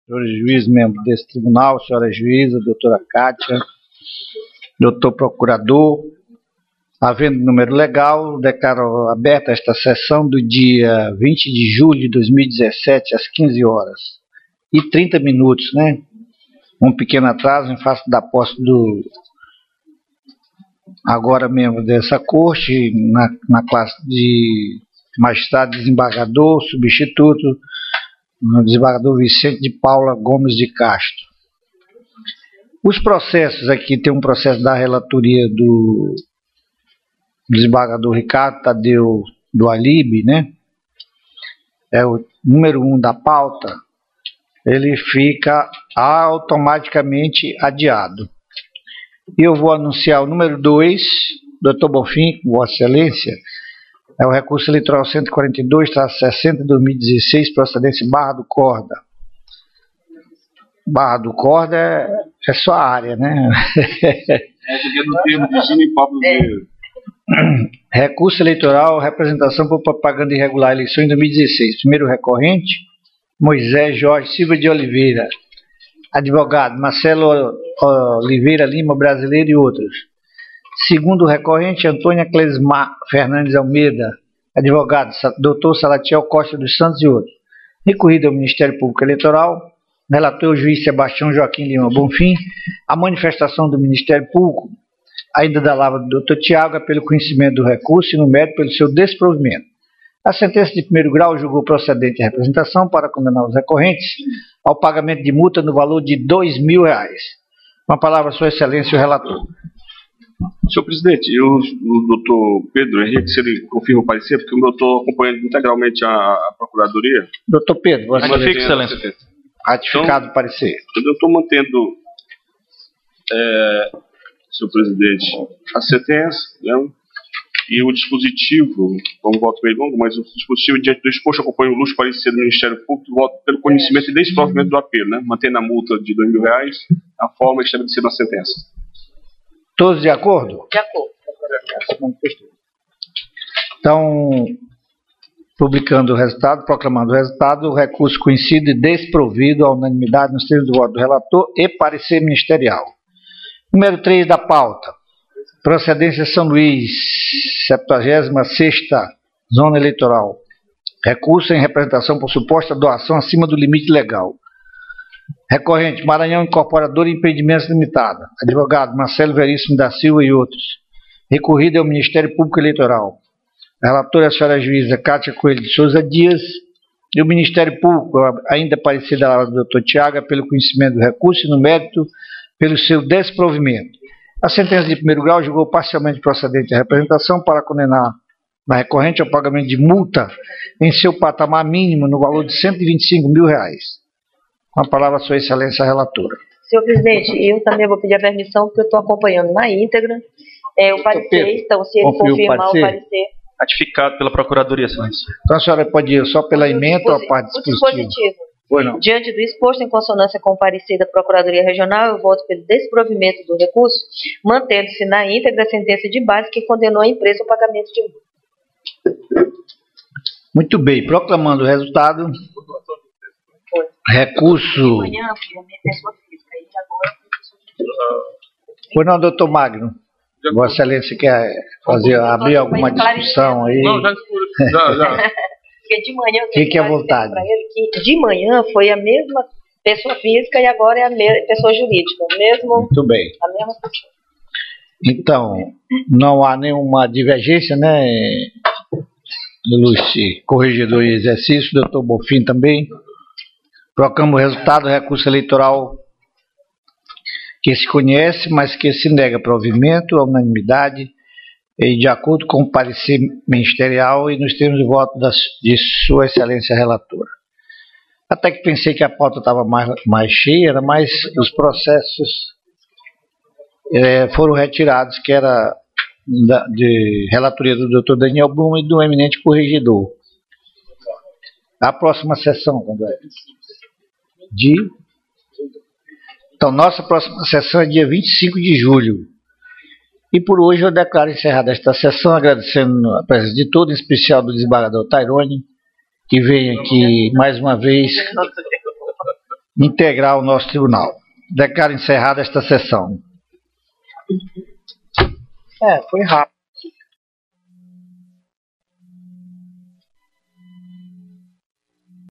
senhores juízes, membros desse tribunal, senhora juíza, doutora Kátia, doutor procurador. Havendo número legal, declaro aberta esta sessão do dia 20 de julho de 2017, às 15 horas e 30 minutos, né? Um pequeno atraso em face da posse do agora membro dessa corte, na classe de magistrado desembargador, substituto, o desembargador Vicente de Paula Gomes de Castro. Os processos aqui, tem um processo da relatoria do desembargador Ricardo Tadeu do Alibe, né? É o número 1 da pauta, ele fica automaticamente adiado. E eu vou anunciar o número 2, doutor Bonfim, Vossa Excelência, é o recurso eleitoral 142/60 2016, procedência Barra do Corda. Barra do Corda é só a área, né? Do termo de Gino e Pablo Vieira. Recurso eleitoral, representação por propaganda irregular, eleição em 2016. Primeiro recorrente, Moisés Jorge Silva de Oliveira. Advogado, Marcelo Oliveira Lima, brasileiro e outros. Segundo recorrente, Antônia Clesmar Fernandes Almeida. Advogado, doutor Salatiel Costa dos Santos e outros. Recorrido ao Ministério Público Eleitoral. Relator o juiz Sebastião Joaquim Lima Bonfim. A manifestação do Ministério Público, ainda da lavra do doutor Tiago, é pelo conhecimento do recurso e no mérito pelo seu desprovimento. A sentença de primeiro grau julgou procedente a representação para condenar os recorrentes ao pagamento de multa no valor de R$2.000. Com a palavra, Sua Excelência, o relator. Senhor presidente, o doutor Pedro Henrique, se ele confirma o parecer, porque eu estou acompanhando integralmente a Procuradoria. Doutor Pedro, Vossa Excelência. Ratificado o parecer. Eu estou mantendo, senhor presidente, a sentença, né? E o dispositivo, um voto meio longo, mas o dispositivo diante do exposto acompanha o luxo parecer do Ministério Público, voto pelo conhecimento e desprovimento do apelo, né? Mantendo a multa de R$2.000, a forma estabelecida na sentença. Todos de acordo? De acordo. Então, publicando o resultado, proclamando o resultado, o recurso conhecido e desprovido à unanimidade nos termos do voto do relator e parecer ministerial. Número 3 da pauta. Procedência São Luís, 76ª Zona Eleitoral. Recurso em representação por suposta doação acima do limite legal. Recorrente, Maranhão Incorporadora e Empreendimentos Limitada. Advogado, Marcelo Veríssimo da Silva e outros. Recorrido ao Ministério Público Eleitoral. Relatora, a senhora juíza Kátia Coelho de Souza Dias. E o Ministério Público, ainda parecida à do doutor Tiago, pelo conhecimento do recurso e no mérito pelo seu desprovimento. A sentença de primeiro grau julgou parcialmente procedente a representação para condenar na recorrente ao pagamento de multa em seu patamar mínimo no valor de R$125.000. Com a palavra, Sua Excelência, a relatora. Senhor presidente, eu também vou pedir a permissão, porque eu estou acompanhando na íntegra o parecer, então, se ele confirmar o parecer. Ratificado pela Procuradoria, Excelência. Então, a senhora pode ir só pela emenda ou a parte dispositiva? Diante do exposto, em consonância com o parecer da Procuradoria Regional, eu voto pelo desprovimento do recurso, mantendo-se na íntegra a sentença de base que condenou a empresa ao pagamento de multa. Muito bem. Proclamando o resultado, recurso... De manhã, foi a minha pessoa física, e agora foi a pessoa jurídica. Pois não, doutor Magno. Vossa Excelência quer abrir alguma discussão aí? Não, já. Porque de manhã eu fique à vontade. Para ele que de manhã foi a mesma pessoa física e agora é a pessoa jurídica. Muito bem. A mesma pessoa. Então, não há nenhuma divergência, né, ilustre corregedor em exercício, doutor Bonfim também. Proclamo o resultado do recurso eleitoral que se conhece, mas que se nega provimento, à unanimidade, e de acordo com o parecer ministerial e nos termos de voto de Sua Excelência Relatora. Até que pensei que a pauta estava mais cheia, mas os processos foram retirados, que era de relatoria do Dr. Daniel Blum e do eminente corregedor. A próxima sessão, quando é? Então, nossa próxima sessão é dia 25 de julho. E por hoje eu declaro encerrada esta sessão, agradecendo a presença de todos, em especial do desembargador Tairone, que vem aqui mais uma vez integrar o nosso tribunal. Declaro encerrada esta sessão. Foi rápido.